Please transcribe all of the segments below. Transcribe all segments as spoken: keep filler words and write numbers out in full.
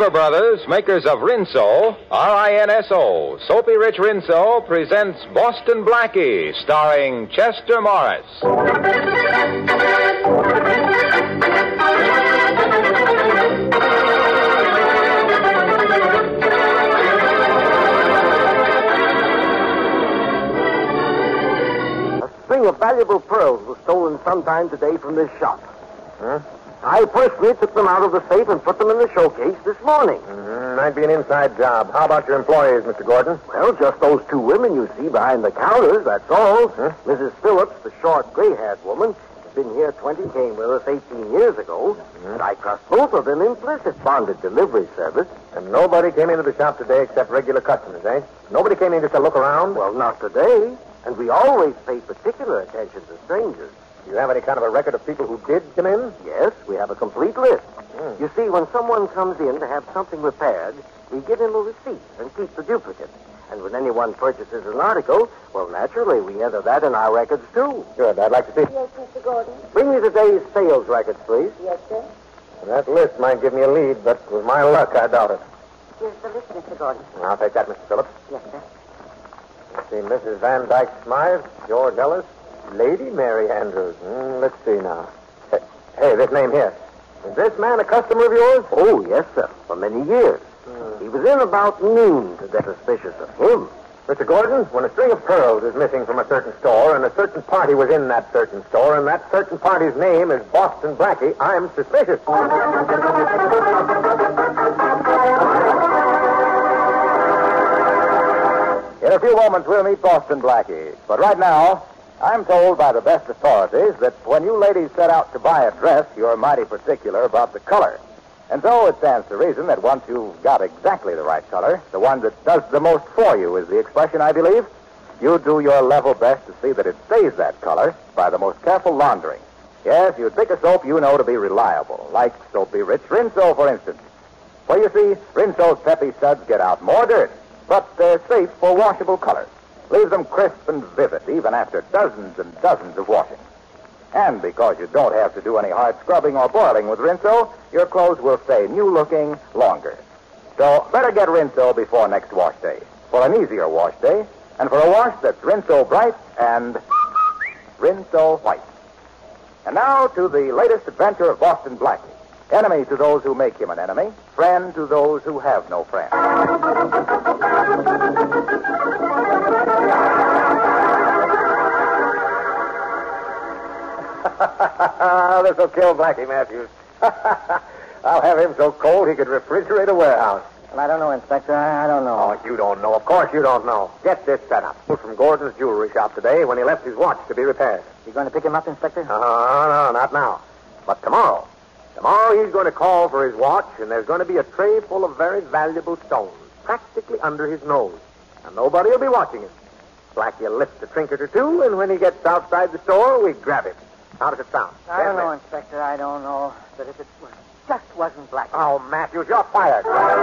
River Brothers, makers of Rinso, R I N S O, Soapy Rich Rinso, presents Boston Blackie, starring Chester Morris. A string of valuable pearls was stolen sometime today from this shop. Huh? I personally took them out of the safe and put them in the showcase this morning. Mm-hmm. Might be an inside job. How about your employees, Mister Gordon? Well, just those two women you see behind the counters, that's all. Huh? Missus Phillips, the short, gray-haired woman, has been here twenty, came with us eighteen years ago. Mm-hmm. And I trust both of them implicit bonded delivery service. And nobody came into the shop today except regular customers, eh? Nobody came in just to look around? Well, not today. And we always pay particular attention to strangers. Do you have any kind of a record of people who did come in? Yes, we have a complete list. Mm. You see, when someone comes in to have something repaired, we give him a receipt and keep the duplicate. And when anyone purchases an article, well, naturally, we enter that in our records, too. Good. I'd like to see. Yes, Mister Gordon. Bring me today's sales records, please. Yes, sir. That list might give me a lead, but with my luck, I doubt it. Here's the list, Mister Gordon. I'll take that, Mister Phillips. Yes, sir. Let's see, Missus Van Dyke Smythe, George Ellis, Lady Mary Andrews. Mm, let's see now. Hey, hey, this name here. Is this man a customer of yours? Oh, yes, sir, for many years. Hmm. He was in about noon to get suspicious of him. Mister Gordon, when a string of pearls is missing from a certain store and a certain party was in that certain store and that certain party's name is Boston Blackie, I'm suspicious. In a few moments, we'll meet Boston Blackie. But right now, I'm told by the best authorities that when you ladies set out to buy a dress, you're mighty particular about the color. And so it stands to reason that once you've got exactly the right color, the one that does the most for you is the expression, I believe, you do your level best to see that it stays that color by the most careful laundering. Yes, you'd pick a soap you know to be reliable, like Soapy Rich Rinso, for instance. For you see, Rinso's peppy suds get out more dirt, but they're safe for washable colors. Leave them crisp and vivid, even after dozens and dozens of washings. And because you don't have to do any hard scrubbing or boiling with Rinso, your clothes will stay new-looking longer. So better get Rinso before next wash day, for an easier wash day, and for a wash that's Rinso bright and Rinso white. And now to the latest adventure of Boston Blackie. Enemy to those who make him an enemy, friend to those who have no friend. This'll kill Blackie Matthews. I'll have him so cold he could refrigerate a warehouse. Well, I don't know, Inspector. I, I don't know. Oh, you don't know. Of course you don't know. Get this set up. From Gordon's jewelry shop today when he left his watch to be repaired. You going to pick him up, Inspector? Uh, no, not now. But tomorrow. Tomorrow he's going to call for his watch, and there's going to be a tray full of very valuable stones, practically under his nose. And nobody will be watching him. Blackie will lift a trinket or two, and when he gets outside the store, we grab him. How does it sound? I don't know, Inspector. I don't know. But if it was, just wasn't Blackie. Oh, Matthews, you're fired.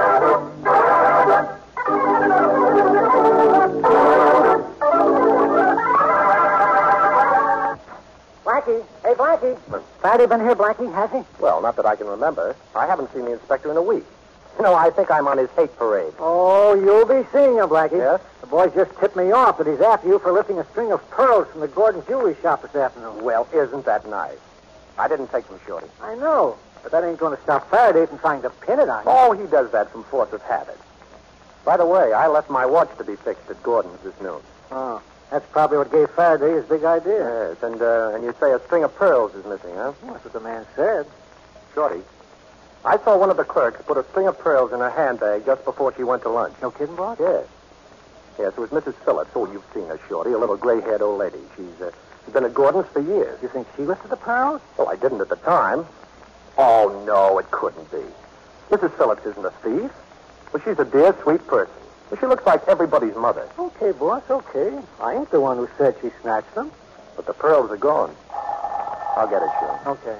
Blackie. Hey, Blackie. Faraday been here, Blackie, has he? Well, not that I can remember. I haven't seen the inspector in a week. You know, I think I'm on his hate parade. Oh, you'll be seeing him, Blackie. Yes? The boys just tipped me off that he's after you for lifting a string of pearls from the Gordon jewelry shop this afternoon. Well, isn't that nice? I didn't take them, Shorty. I know, but that ain't going to stop Faraday from trying to pin it on you. Oh, he does that from force of habit. By the way, I left my watch to be fixed at Gordon's this noon. Oh, that's probably what gave Faraday his big idea. Yes, and uh, and you say a string of pearls is missing, huh? Well, that's what the man said. Shorty, I saw one of the clerks put a string of pearls in her handbag just before she went to lunch. No kidding, boss? Yes. Yes, it was Missus Phillips. Oh, you've seen her, Shorty, a little gray-haired old lady. She's, uh, she's been at Gordon's for years. You think she lifted the pearls? Well, I didn't at the time. Oh, no, it couldn't be. Missus Phillips isn't a thief. Well, she's a dear, sweet person. Well, she looks like everybody's mother. Okay, boss, okay. I ain't the one who said she snatched them. But the pearls are gone. I'll get it, Shorty. Okay.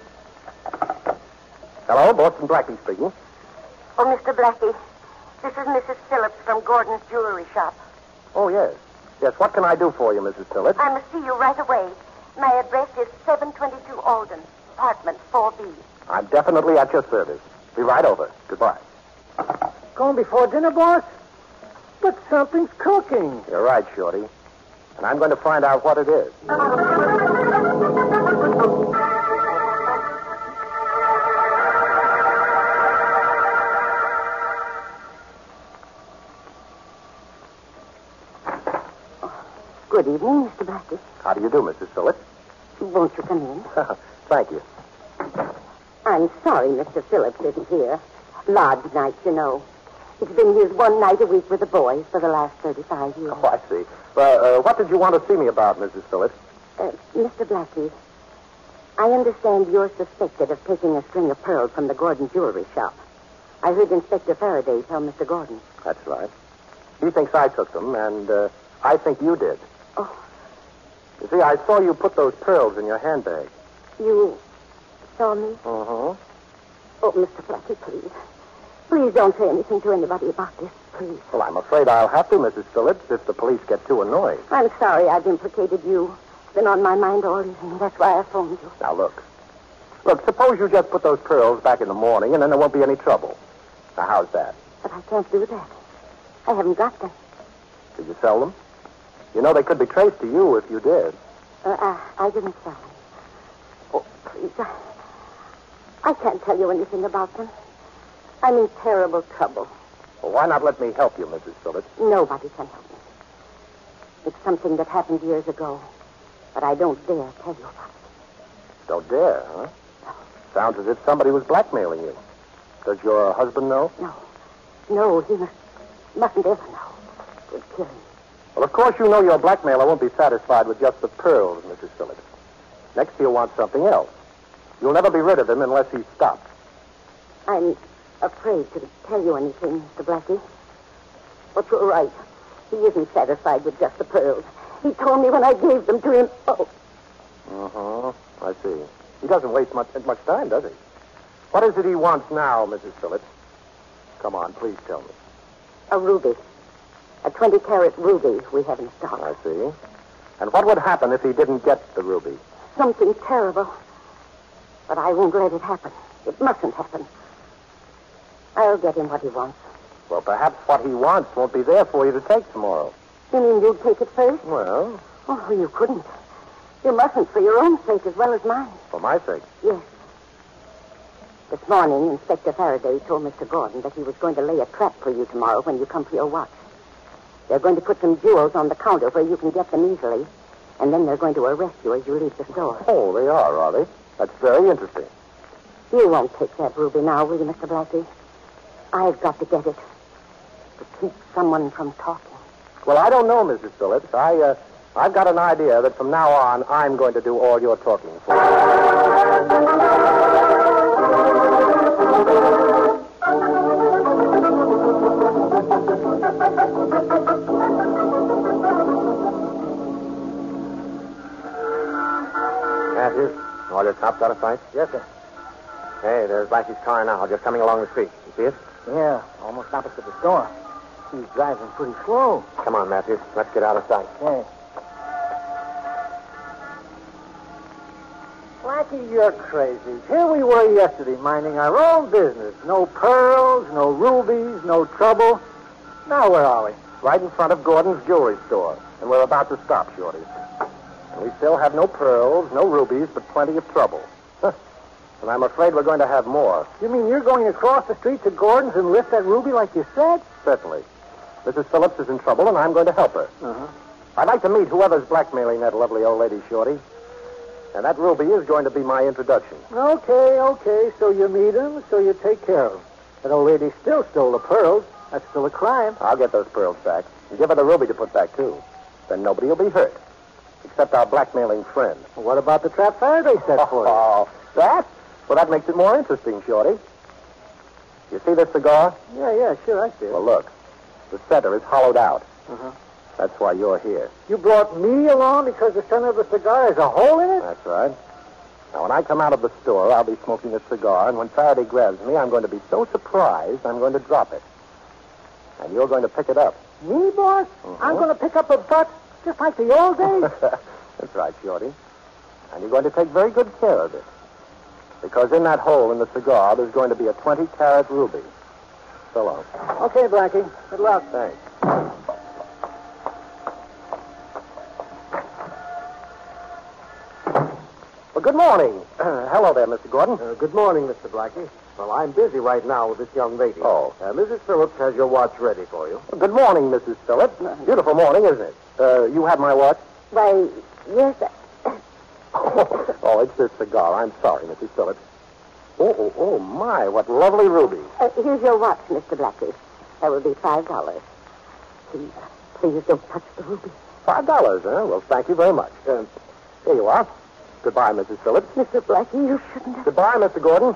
Hello, Boston Blackie speaking. Oh, Mister Blackie, this is Missus Phillips from Gordon's jewelry shop. Oh, yes. Yes, what can I do for you, Missus Phillips? I must see you right away. My address is seven twenty-two Alden, apartment four B. I'm definitely at your service. Be right over. Goodbye. Going before dinner, boss? But something's cooking. You're right, Shorty. And I'm going to find out what it is. Good evening, Mister Blackie. How do you do, Missus Phillips? Won't you come in? Thank you. I'm sorry Mister Phillips isn't here. Lodge night, you know. He's been his one night a week with the boys for the last thirty-five years. Oh, I see. Well, uh, what did you want to see me about, Missus Phillips? Uh, Mister Blackie, I understand you're suspected of taking a string of pearls from the Gordon jewelry shop. I heard Inspector Faraday tell Mister Gordon. That's right. He thinks I took them, and uh, I think you did. Oh. You see, I saw you put those pearls in your handbag. You saw me? Uh-huh. Oh, Mister Blackie, please. Please don't say anything to anybody about this, please. Well, I'm afraid I'll have to, Missus Phillips, if the police get too annoyed. I'm sorry I've implicated you. It's been on my mind all evening. That's why I phoned you. Now, look. Look, suppose you just put those pearls back in the morning, and then there won't be any trouble. Now, how's that? But I can't do that. I haven't got them. Did you sell them? You know they could be traced to you if you did. Uh, I, I didn't sell them. Oh, please. I, I can't tell you anything about them. I'm in terrible trouble. Well, why not let me help you, Missus Phillips? Nobody can help me. It's something that happened years ago, but I don't dare tell you about it. Don't dare, huh? No. Sounds as if somebody was blackmailing you. Does your husband know? No. No, he must, mustn't ever know. It would kill him. Well, of course you know your blackmailer won't be satisfied with just the pearls, Missus Phillips. Next he'll want something else. You'll never be rid of him unless he stops. I'm afraid to tell you anything, Mister Blackie. But you're right. He isn't satisfied with just the pearls. He told me when I gave them to him. Oh. Uh-huh. I see. He doesn't waste much much time, does he? What is it he wants now, Missus Phillips? Come on, please tell me. A ruby. A twenty-carat ruby we have in stock. I see. And what would happen if he didn't get the ruby? Something terrible. But I won't let it happen. It mustn't happen. I'll get him what he wants. Well, perhaps what he wants won't be there for you to take tomorrow. You mean you'll take it first? Well, Oh, you couldn't. You mustn't for your own sake as well as mine. for my sake. Yes. This morning, Inspector Faraday told Mister Gordon that he was going to lay a trap for you tomorrow when you come for your watch. They're going to put some jewels on the counter where you can get them easily, and then they're going to arrest you as you leave the store. Oh, they are, are they? That's very interesting. You won't take that ruby now, will you, Mister Blackie? I've got to get it. To keep someone from talking. Well, I don't know, Missus Phillips. I, uh, I've got an idea that from now on, I'm going to do all your talking for you. Matthews, all your cops out of sight? Yes, sir. Hey, there's Blackie's car now, just coming along the street. You see it? Yeah, almost opposite the store. He's driving pretty slow. Come on, Matthews. Let's get out of sight. Okay. Blackie, you're crazy. Here we were yesterday minding our own business. No pearls, no rubies, no trouble. Now where are we? Right in front of Gordon's jewelry store. And we're about to stop, Shorty. And we still have no pearls, no rubies, but plenty of trouble. And I'm afraid we're going to have more. You mean you're going across the street to Gordon's and lift that ruby like you said? Certainly. Missus Phillips is in trouble, and I'm going to help her. Uh-huh. I'd like to meet whoever's blackmailing that lovely old lady, Shorty. And that ruby is going to be my introduction. Okay, okay. So you meet him, so you take care of him. That old lady still stole the pearls. That's still a crime. I'll get those pearls back. And give her the ruby to put back, too. Then nobody will be hurt. Except our blackmailing friend. Well, what about the trap Faraday set for you? Oh, that? Well, that makes it more interesting, Shorty. You see this cigar? Yeah, yeah, sure, I see it. Well, look. The center is hollowed out. Uh-huh. That's why you're here. You brought me along because the center of the cigar has a hole in it? That's right. Now, when I come out of the store, I'll be smoking this cigar, and when Faraday grabs me, I'm going to be so surprised, I'm going to drop it. And you're going to pick it up. Me, boss? Uh-huh. I'm going to pick up a butt just like the old days? That's right, Shorty. And you're going to take very good care of it. Because in that hole in the cigar, there's going to be a twenty-carat ruby. So long. Okay, Blackie. Good luck. Thanks. Well, good morning. Uh, hello there, Mister Gordon. Uh, good morning, Mister Blackie. Well, I'm busy right now with this young lady. Oh. Uh, Missus Phillips has your watch ready for you. Well, good morning, Missus Phillips. Beautiful morning, isn't it? Uh, you have my watch? Why, yes. I- Oh, it's this cigar. I'm sorry, Missus Phillips. Oh, oh, oh, my, what lovely rubies. Uh, here's your watch, Mister Blackie. That will be five dollars. Please, please don't touch the ruby. Five dollars, huh? Well, thank you very much. Uh, here you are. Goodbye, Missus Phillips. Mister Blackie, you shouldn't have. Goodbye, Mister Gordon.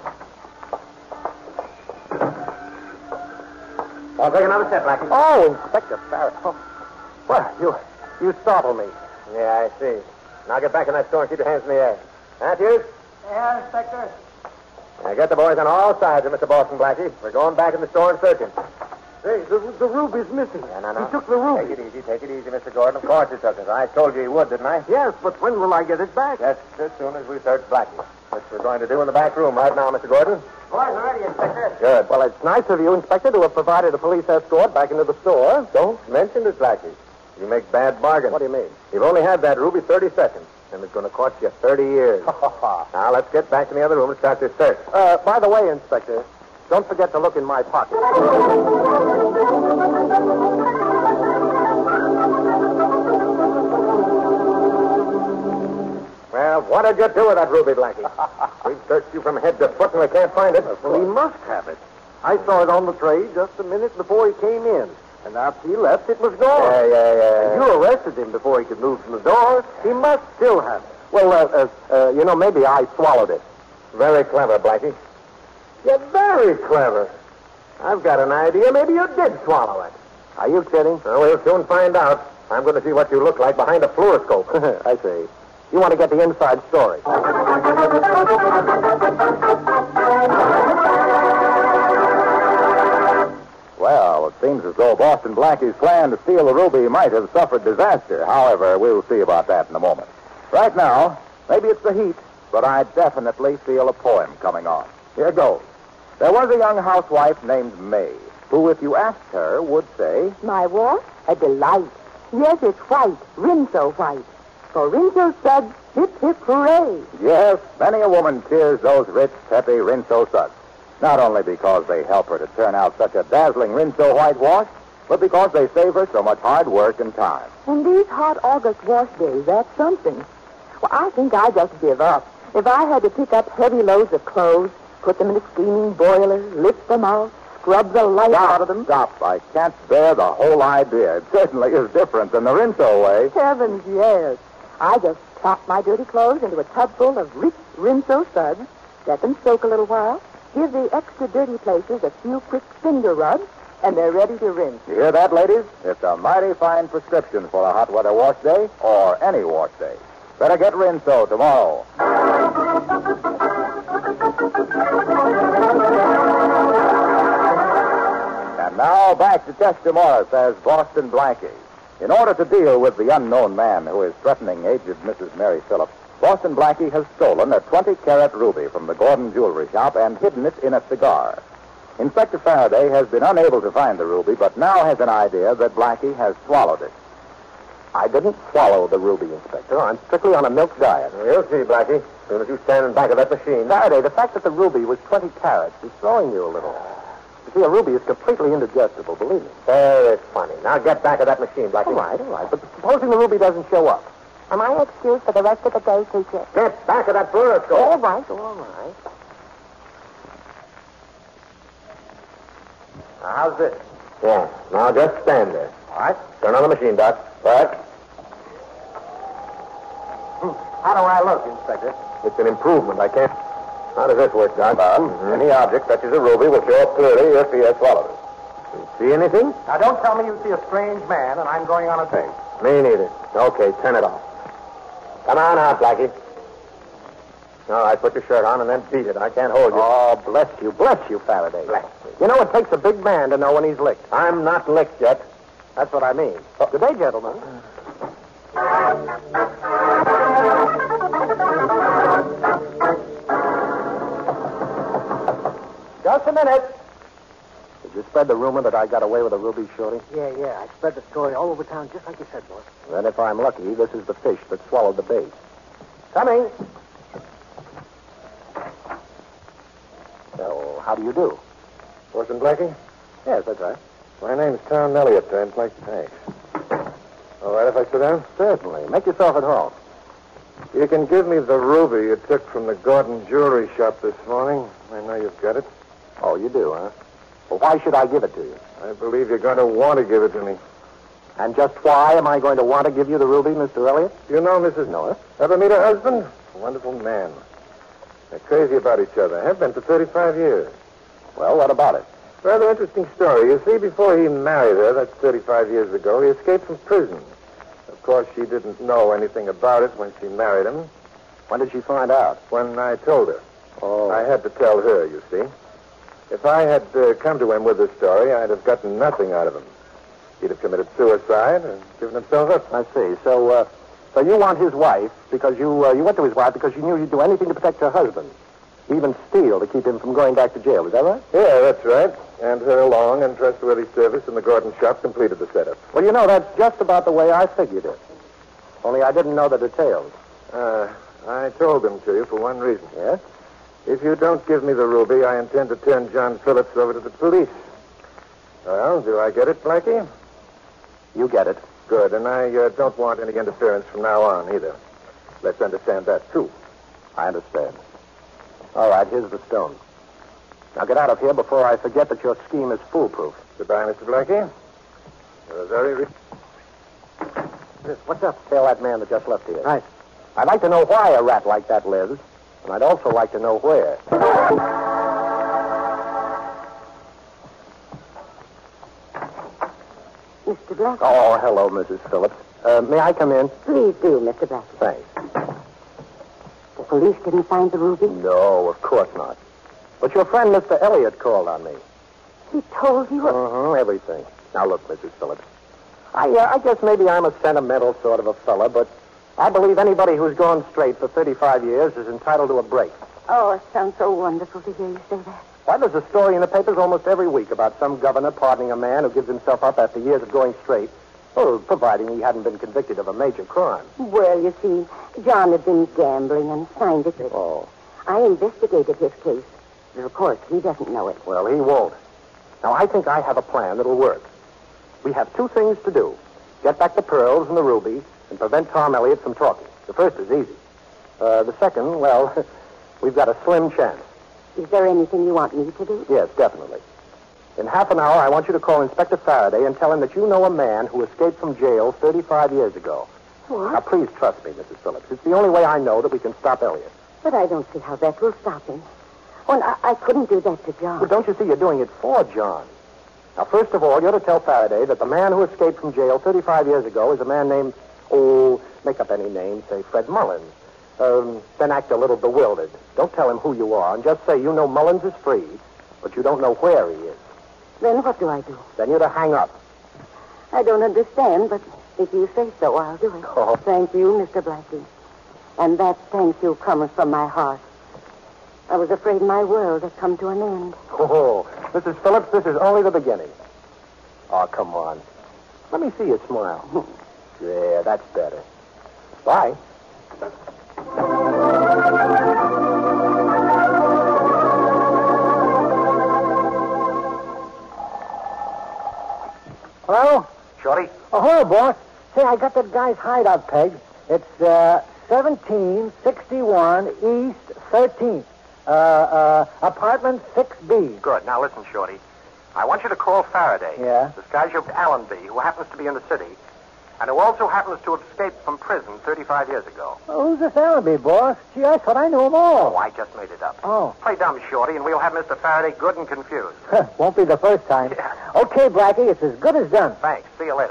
I'll take another step, Blackie. Oh, Inspector Farragut. Oh. Well, you, you startled me. Yeah, I see. Now get back in that store and keep your hands in the air. Matthews? Yeah, Inspector. Now get the boys on all sides of Mister Boston Blackie. We're going back in the store and searching. Hey, the, the ruby's missing. No, no, no. He took the ruby. Take it easy, take it easy, Mister Gordon. Of course he took it. I told you he would, didn't I? Yes, but when will I get it back? Just as soon as we search Blackie. Which we're going to do in the back room right now, Mister Gordon. Boys are ready, Inspector. Good. Well, it's nice of you, Inspector, to have provided a police escort back into the store. Don't mention it, Blackie. You make bad bargains. What do you mean? You've only had that ruby thirty seconds, and it's going to cost you thirty years. Now, let's get back in the other room and start this search. Uh, by the way, Inspector, don't forget to look in my pocket. Well, what did you do with that ruby, Blackie? We've searched you from head to foot, and we can't find it. Well, he must have it. I saw it on the tray just a minute before he came in. And after he left, it was gone. Yeah, yeah, yeah. And you arrested him before he could move from the door. He must still have it. Well, uh, uh, uh, you know, maybe I swallowed it. Very clever, Blackie. You're very clever. I've got an idea. Maybe you did swallow it. Are you kidding? Well, we'll soon find out. I'm going to see what you look like behind a fluoroscope. I see. You want to get the inside story. Well, it seems as though Boston Blackie's plan to steal the ruby might have suffered disaster. However, we'll see about that in a moment. Right now, maybe it's the heat, but I definitely feel a poem coming on. Here goes. There was a young housewife named May, who, if you asked her, would say, My watch? A delight. Yes, it's white, Rinso white. For Rinso suds, hip, hip, hooray. yes, many a woman cheers those rich, peppy Rinso suds. Not only because they help her to turn out such a dazzling Rinso whitewash, but because they save her so much hard work and time. And these hot August wash days, that's something. Well, I think I just give up. If I had to pick up heavy loads of clothes, put them in a steaming boiler, lift them out, scrub the life out of them. Stop. I can't bear the whole idea. It certainly is different than the Rinso way. Heavens, yes. I just plop my dirty clothes into a tub full of rich Rinso suds, let them soak a little while, give the extra dirty places a few quick finger rubs, and they're ready to rinse. You hear that, ladies? It's a mighty fine prescription for a hot weather wash day, or any wash day. Better get Rinso tomorrow. And now back to Chester Morris as Boston Blackie. In order to deal with the unknown man who is threatening aged Missus Mary Phillips, Boston Blackie has stolen a twenty-carat ruby from the Gordon Jewelry Shop and hidden it in a cigar. Inspector Faraday has been unable to find the ruby, but now has an idea that Blackie has swallowed it. I didn't swallow the ruby, Inspector. I'm strictly on a milk diet. We'll see, Blackie. As soon as you stand in back of that machine. Faraday, the fact that the ruby was twenty carats is throwing you a little. You see, a ruby is completely indigestible, believe me. Very funny. Now get back of that machine, Blackie. All right, all right. But supposing the ruby doesn't show up? Am I excused for the rest of the day, teacher? Get back of that fluoroscope. All right, all right. Now, how's this? Yeah. Now just stand there. All right. Turn on the machine, Doc. Right. How do I look, Inspector? It's an improvement. I can't. How does this work, Doc? Well, Mhm. any object such as a ruby will show up clearly if he has swallowed it. See anything? Now, don't tell me you see a strange man and I'm going on a date. Me neither. Okay, turn it off. Come on out, Blackie. All right, put your shirt on and then beat it. I can't hold you. Oh, bless you, bless you, Faraday. Bless me. You know, it takes a big man to know when he's licked. I'm not licked yet. That's what I mean. Oh, good day, gentlemen. Just a minute. Did you spread the rumor that I got away with a ruby, Shorty? Yeah, yeah. I spread the story all over town just like you said, boss. Then if I'm lucky, this is the fish that swallowed the bait. Coming. So, how do you do? Boston Blackie? Yes, that's right. My name's Tom Elliott. I'd like thanks. All right if I sit down? Certainly. Make yourself at home. You can give me the ruby you took from the Gordon jewelry shop this morning. I know you've got it. Oh, you do, huh? Well, why should I give it to you? I believe you're going to want to give it to me. And just why am I going to want to give you the ruby, Mister Elliott? You know Missus Norris? Ever meet her husband? A wonderful man. They're crazy about each other. Have been for thirty-five years. Well, what about it? Rather interesting story. You see, before he married her, that's thirty-five years ago, he escaped from prison. Of course, she didn't know anything about it when she married him. When did she find out? When I told her. Oh. I had to tell her, you see. If I had uh, come to him with this story, I'd have gotten nothing out of him. He'd have committed suicide and given himself up. I see. So, uh, so you want his wife because you uh, you went to his wife because you knew you'd do anything to protect her husband, even steal to keep him from going back to jail. Is that right? Yeah, that's right. And her long and trustworthy service in the Gordon shop completed the setup. Well, you know, that's just about the way I figured it. Only I didn't know the details. Uh, I told them to you for one reason. Yes? If you don't give me the ruby, I intend to turn John Phillips over to the police. Well, do I get it, Blackie? You get it. Good, and I uh, don't want any interference from now on, either. Let's understand that, too. I understand. All right, here's the stone. Now get out of here before I forget that your scheme is foolproof. Goodbye, Mister Blackie. You're a very... Re- What's up? Tell that man that just left here. Right. I'd like to know why a rat like that lives, and I'd also like to know where. Mister Blackie? Oh, hello, Missus Phillips. Uh, may I come in? Please do, Mister Blackie. Thanks. The police didn't find the ruby? No, of course not. But your friend, Mister Elliott, called on me. He told you? Uh-huh, everything. Now, look, Missus Phillips. I, uh, I guess maybe I'm a sentimental sort of a fella, but I believe anybody who's gone straight for thirty-five years is entitled to a break. Oh, it sounds so wonderful to hear you say that. Why, there's a story in the papers almost every week about some governor pardoning a man who gives himself up after years of going straight. Well, providing he hadn't been convicted of a major crime. Well, you see, John had been gambling and signed it. Oh. I investigated his case. But of course, he doesn't know it. Well, he won't. Now, I think I have a plan that'll work. We have two things to do. Get back the pearls and the ruby and prevent Tom Elliott from talking. The first is easy. Uh, the second, well, we've got a slim chance. Is there anything you want me to do? Yes, definitely. In half an hour, I want you to call Inspector Faraday and tell him that you know a man who escaped from jail thirty-five years ago. What? Now, please trust me, Missus Phillips. It's the only way I know that we can stop Elliott. But I don't see how that will stop him. Oh, I, I couldn't do that to John. Well, don't you see you're doing it for John? Now, first of all, you're to tell Faraday that the man who escaped from jail thirty-five years ago is a man named, oh, make up any name, say Fred Mullins. Um, then act a little bewildered. Don't tell him who you are, and just say you know Mullins is free, but you don't know where he is. Then what do I do? Then you're to hang up. I don't understand, but if you say so, I'll do it. Oh. Thank you, Mister Blackie. And that thank you comes from my heart. I was afraid my world had come to an end. Oh, Missus Phillips, this is only the beginning. Oh, come on. Let me see you smile. Yeah, that's better. Bye. Hello? Shorty? Oh, hello, boss. Say, I got that guy's hideout peg. It's uh, seventeen sixty-one East thirteenth. Uh, uh, apartment six B. Good. Now listen, Shorty. I want you to call Faraday. Yeah? This guy named Allenby, who happens to be in the city, and who also happens to have escaped from prison thirty-five years ago. Oh, who's this Allenby, boss? Gee, I thought I knew them all. Oh, I just made it up. Oh. Play dumb, Shorty, and we'll have Mister Faraday good and confused. Won't be the first time. Yeah. Okay, Blackie, it's as good as done. Thanks. See you later.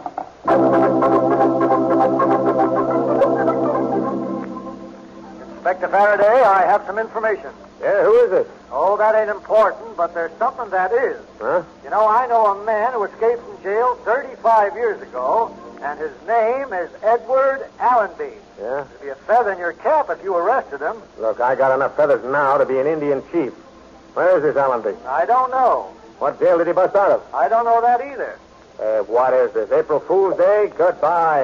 Inspector Faraday, I have some information. Yeah, who is it? Oh, that ain't important, but there's something that is. Huh? You know, I know a man who escaped from jail thirty-five years ago, and his name is Edward Allenby. Yeah? It'd be a feather in your cap if you arrested him. Look, I got enough feathers now to be an Indian chief. Where is this Allenby? I don't know, What jail did he bust out of? I don't know that either. Uh, what is this, April Fool's Day? Goodbye.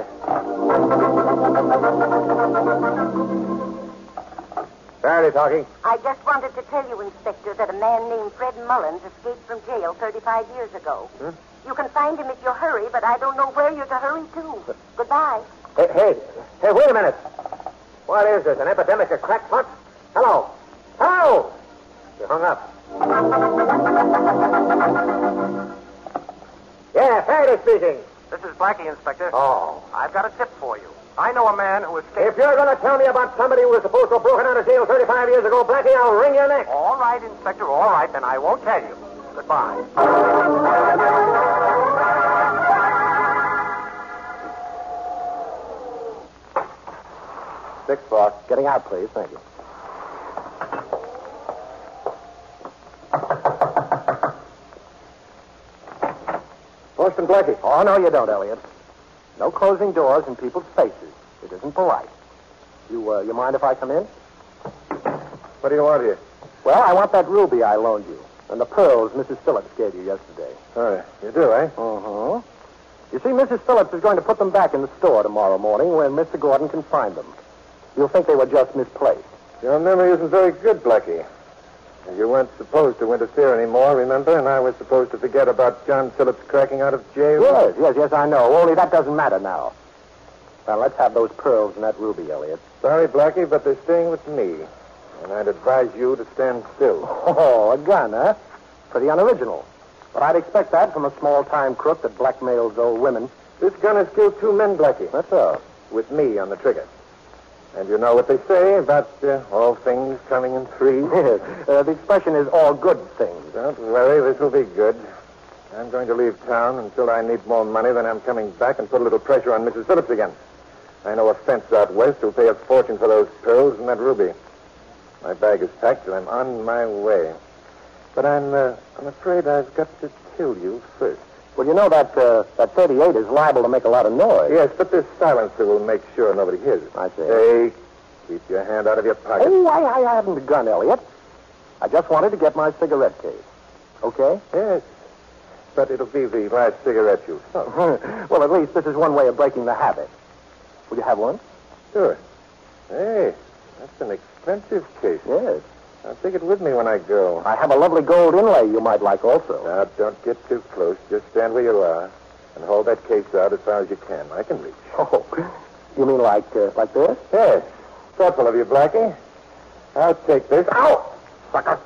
Faraday talking. I just wanted to tell you, Inspector, that a man named Fred Mullins escaped from jail thirty-five years ago. Hmm? You can find him if you hurry, but I don't know where you're to hurry to. Goodbye. Hey, hey, hey, wait a minute. What is this, an epidemic of crackpots? Hello? Hello? You hung up. Yeah, Faraday speaking. This is Blackie, Inspector. Oh. I've got a tip for you. I know a man who escaped... If you're going to tell me about somebody who was supposed to have broken out of jail thirty-five years ago, Blackie, I'll wring your neck. All right, Inspector, all right, then I won't tell you. Goodbye. Six, boss. Getting out, please. Thank you. Boston Blackie. Oh, no, you don't, Elliot. No closing doors in people's faces. It isn't polite. You, uh, you mind if I come in? What do you want here? Well, I want that ruby I loaned you and the pearls Missus Phillips gave you yesterday. Oh, you do, eh? Uh-huh. You see, Missus Phillips is going to put them back in the store tomorrow morning when Mister Gordon can find them. You'll think they were just misplaced. Your memory isn't very good, Blackie. You weren't supposed to interfere anymore, remember? And I was supposed to forget about John Phillips cracking out of jail. Yes, yes, yes, I know. Only that doesn't matter now. Now, let's have those pearls and that ruby, Elliot. Sorry, Blackie, but they're staying with me. And I'd advise you to stand still. Oh, a gun, huh? Pretty unoriginal. But I'd expect that from a small-time crook that blackmails old women. This gun has killed two men, Blackie. That's all. With me on the trigger. And you know what they say about uh, all things coming in threes? Yes. Uh, the expression is all good things. Don't worry, this will be good. I'm going to leave town until I need more money, then I'm coming back and put a little pressure on Missus Phillips again. I know a fence out west who'll pay a fortune for those pearls and that ruby. My bag is packed and I'm on my way. But I'm, uh, I'm afraid I've got to kill you first. Well, you know that uh, that thirty-eight is liable to make a lot of noise. Yes, but this silencer will make sure nobody hears it. I see. Hey, keep your hand out of your pocket. Oh, I, I haven't a gun, Elliot. I just wanted to get my cigarette case. Okay? Yes, but it'll be the last cigarette you smoke. Well, at least this is one way of breaking the habit. Will you have one? Sure. Hey, that's an expensive case. Yes. I'll take it with me when I go. I have a lovely gold inlay you might like also. Now, don't get too close. Just stand where you are and hold that case out as far as you can. I can reach. Oh, you mean like uh, like this? Yes. Thoughtful of you, Blackie. I'll take this. Ow! Sucker.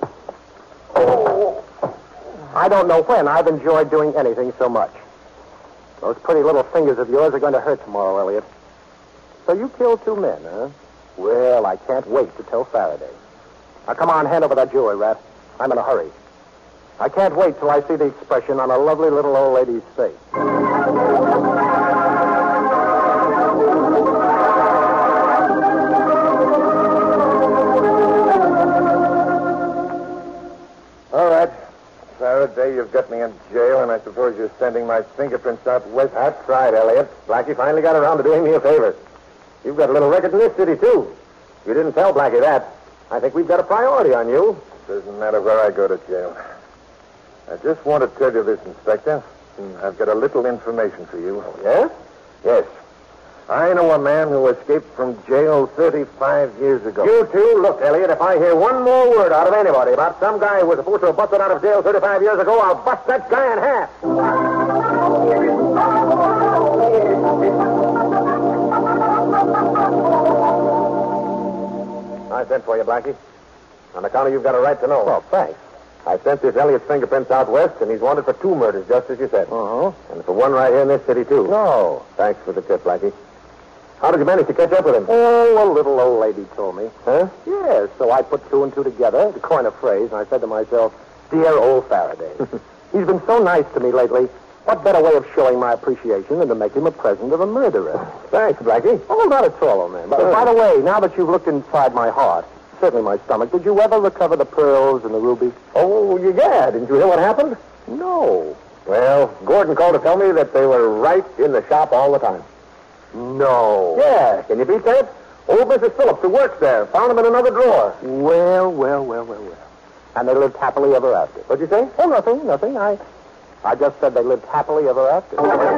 Oh. I don't know when I've enjoyed doing anything so much. Those pretty little fingers of yours are going to hurt tomorrow, Elliot. So you killed two men, huh? Well, I can't wait to tell Faraday. Now, come on, hand over that jewelry, Rat. I'm in a hurry. I can't wait till I see the expression on a lovely little old lady's face. All right. Faraday, you've got me in jail, and I suppose you're sending my fingerprints out west. That's right, Elliot. Blackie finally got around to doing me a favor. You've got a little record in this city, too. You didn't tell Blackie that. I think we've got a priority on you. Doesn't matter where I go to jail. I just want to tell you this, Inspector. I've got a little information for you. Oh, yes? Yes. I know a man who escaped from jail thirty-five years ago. You too? Look, Elliot, if I hear one more word out of anybody about some guy who was supposed to have busted out of jail thirty-five years ago, I'll bust that guy in half. I sent for you, Blackie. On account of you've got a right to know. Oh, thanks. I sent this Elliot's fingerprints out west, and he's wanted for two murders, just as you said. Uh-huh. And for one right here in this city, too. No. Thanks for the tip, Blackie. How did you manage to catch up with him? Oh, a little old lady told me. Huh? Yes, so I put two and two together to coin a phrase, and I said to myself, dear old Faraday. He's been so nice to me lately. What better way of showing my appreciation than to make him a present of a murderer? Thanks, Blackie. Oh, not at all, old man. But, Sure. by the way, now that you've looked inside my heart, certainly my stomach, did you ever recover the pearls and the ruby? Oh, you yeah. Didn't you hear what happened? No. Well, Gordon called to tell me that they were right in the shop all the time. No. Yeah, can you beat that? Old Missus Phillips, who works there, found them in another drawer. Well, well, well, well, well. And they lived happily ever after. What'd you say? Oh, nothing, nothing. I, I just said they lived happily ever after.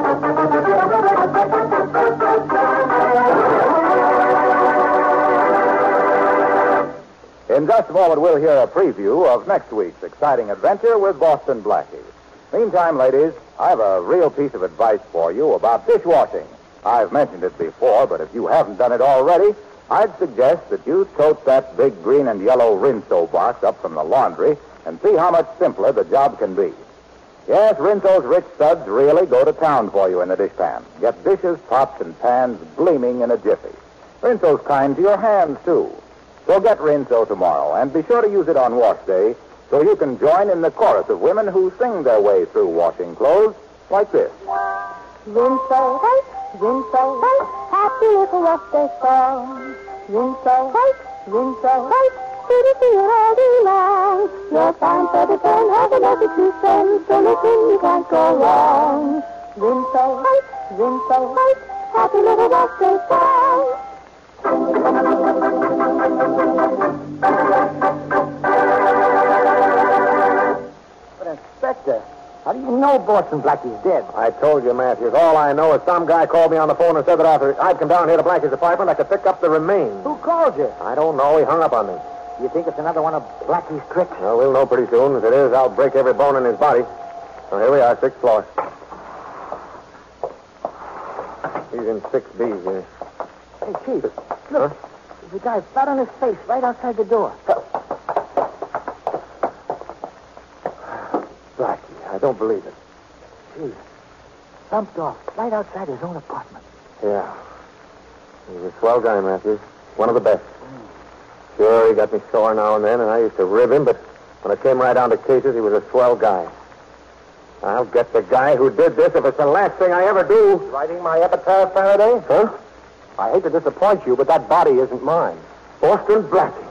In just a moment, we'll hear a preview of next week's exciting adventure with Boston Blackie. Meantime, ladies, I have a real piece of advice for you about dishwashing. I've mentioned it before, but if you haven't done it already, I'd suggest that you tote that big green and yellow Rinso box up from the laundry and see how much simpler the job can be. Yes, Rinso's rich suds really go to town for you in the dishpan. Get dishes, pots, and pans gleaming in a jiffy. Rinso's kind to your hands, too. So get Rinso tomorrow, and be sure to use it on wash day so you can join in the chorus of women who sing their way through washing clothes like this. Rinso, white, Rinso, white, happy little wash day song. Rinso, white, Rinso, white, pretty feel all day long. Your fine feather pen has a message to send, so listen, you can't go wrong. Rinso, white, Rinso, white, happy little wash day song. But, Inspector, how do you know Boston Blackie's dead? I told you, Matthews. All I know is some guy called me on the phone and said that after I'd come down here to Blackie's apartment, I could pick up the remains. Who called you? I don't know. He hung up on me. You think it's another one of Blackie's tricks? Well, we'll know pretty soon. If it is, I'll break every bone in his body. So here we are, sixth floor. He's in six B here. Hey, Chief, look. There's a guy flat on his face right outside the door. Blackie, I don't believe it. Chief, bumped off right outside his own apartment. Yeah. He's a swell guy, Matthews. One of the best. Sure, he got me sore now and then, and I used to rib him, but when it came right down to cases, he was a swell guy. I'll get the guy who did this if it's the last thing I ever do. Writing my epitaph, Faraday? Huh? I hate to disappoint you, but that body isn't mine. Boston Blackie.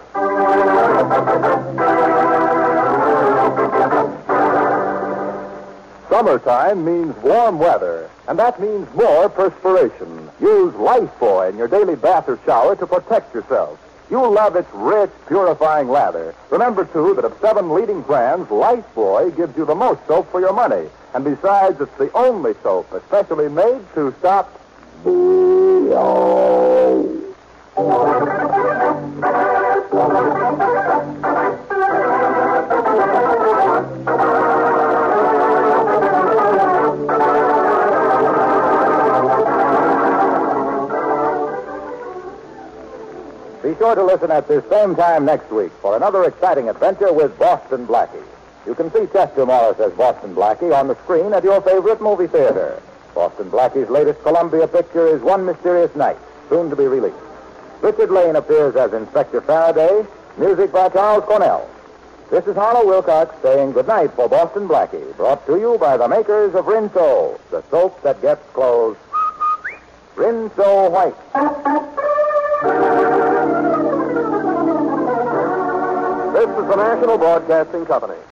Summertime means warm weather, and that means more perspiration. Use Lifebuoy in your daily bath or shower to protect yourself. You'll love its rich, purifying lather. Remember, too, that of seven leading brands, Lifebuoy gives you the most soap for your money. And besides, it's the only soap especially made to stop... Be sure to listen at this same time next week for another exciting adventure with Boston Blackie. You can see Chester Morris as Boston Blackie on the screen at your favorite movie theater. Boston Blackie's latest Columbia picture is One Mysterious Night, soon to be released. Richard Lane appears as Inspector Faraday, music by Charles Cornell. This is Harlow Wilcox saying goodnight for Boston Blackie, brought to you by the makers of Rinso, the soap that gets clothes Rinso White. This is the National Broadcasting Company.